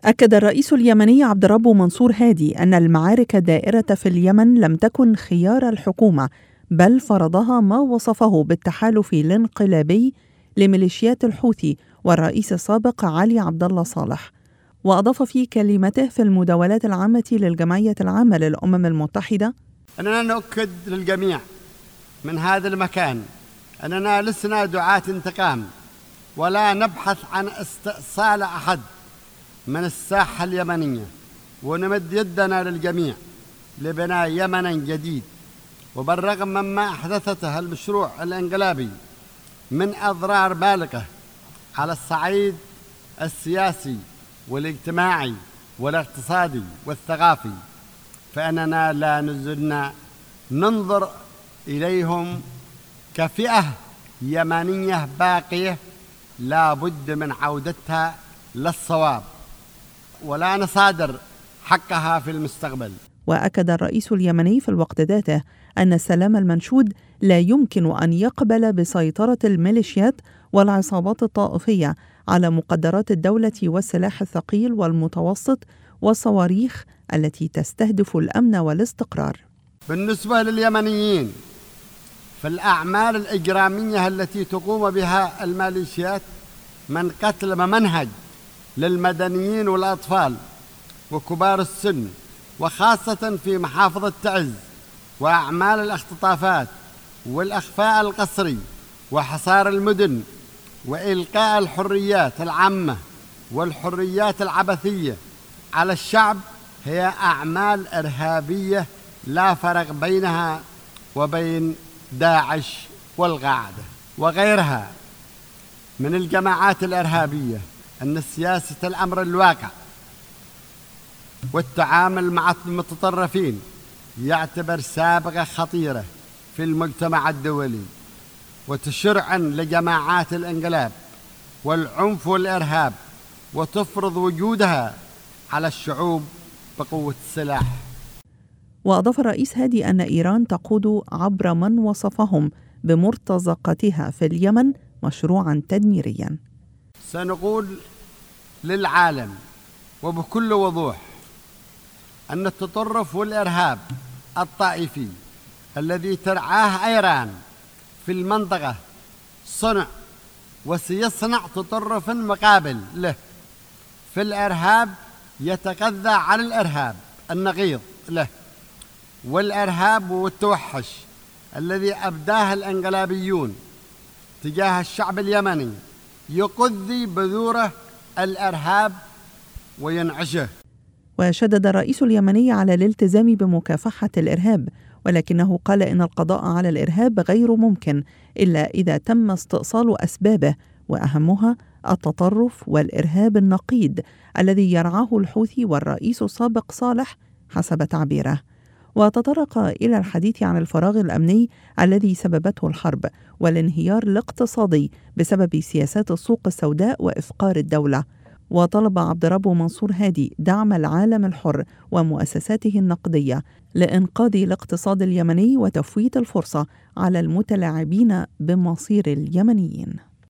أكد الرئيس اليمني عبد الرب منصور هادي أن المعارك الدائرة في اليمن لم تكن خيار الحكومة، بل فرضها ما وصفه بالتحالف الانقلابي لميليشيات الحوثي والرئيس السابق علي عبد الله صالح. وأضاف في كلمته في المداولات العامة للجمعية العامة للأمم المتحدة: أننا نؤكد للجميع من هذا المكان أننا لسنا دعاة انتقام، ولا نبحث عن استئصال أحد من الساحة اليمنية، ونمد يدنا للجميع لبناء يمن جديد. وبالرغم مما أحدثته المشروع الانقلابي من أضرار بالغة على الصعيد السياسي والاجتماعي والاقتصادي والثقافي، فإننا لا نزلنا ننظر إليهم كفئة يمنية باقية لا بد من عودتها للصواب، ولا نصادر حقها في المستقبل. وأكد الرئيس اليمني في الوقت ذاته أن السلام المنشود لا يمكن أن يقبل بسيطرة الميليشيات والعصابات الطائفية على مقدرات الدولة والسلاح الثقيل والمتوسط والصواريخ التي تستهدف الأمن والاستقرار. بالنسبة لليمنيين، فالأعمال الإجرامية التي تقوم بها الميليشيات من قتل ممنهج للمدنيين والأطفال وكبار السن، وخاصة في محافظة تعز، وأعمال الاختطافات والإخفاء القسري وحصار المدن وإلقاء الحريات العامة والحريات العبثية على الشعب، هي أعمال إرهابية لا فرق بينها وبين داعش والقاعدة وغيرها من الجماعات الإرهابية. أن سياسة الأمر الواقع والتعامل مع المتطرفين يعتبر سابقة خطيرة في المجتمع الدولي، وتشرعا لجماعات الانقلاب والعنف والإرهاب، وتفرض وجودها على الشعوب بقوة السلاح. وأضاف الرئيس هادي أن إيران تقود عبر من وصفهم بمرتزقتها في اليمن مشروعا تدميريا. سنقول للعالم وبكل وضوح أن التطرف والإرهاب الطائفي الذي ترعاه إيران في المنطقة صنع وسيصنع تطرف مقابل له في الإرهاب، يتغذى على الإرهاب النقيض له، والإرهاب والتوحش الذي أبداه الانقلابيون تجاه الشعب اليمني يقذي بذوره الإرهاب وينعشه. وشدد الرئيس اليمني على الالتزام بمكافحة الإرهاب، ولكنه قال إن القضاء على الإرهاب غير ممكن إلا إذا تم استئصال أسبابه، وأهمها التطرف والإرهاب النقيض الذي يرعاه الحوثي والرئيس السابق صالح حسب تعبيره. وتطرق إلى الحديث عن الفراغ الأمني الذي سببته الحرب والانهيار الاقتصادي بسبب سياسات السوق السوداء وإفقار الدولة. وطلب عبد الرب منصور هادي دعم العالم الحر ومؤسساته النقدية لإنقاذ الاقتصاد اليمني وتفويت الفرصة على المتلاعبين بمصير اليمنيين.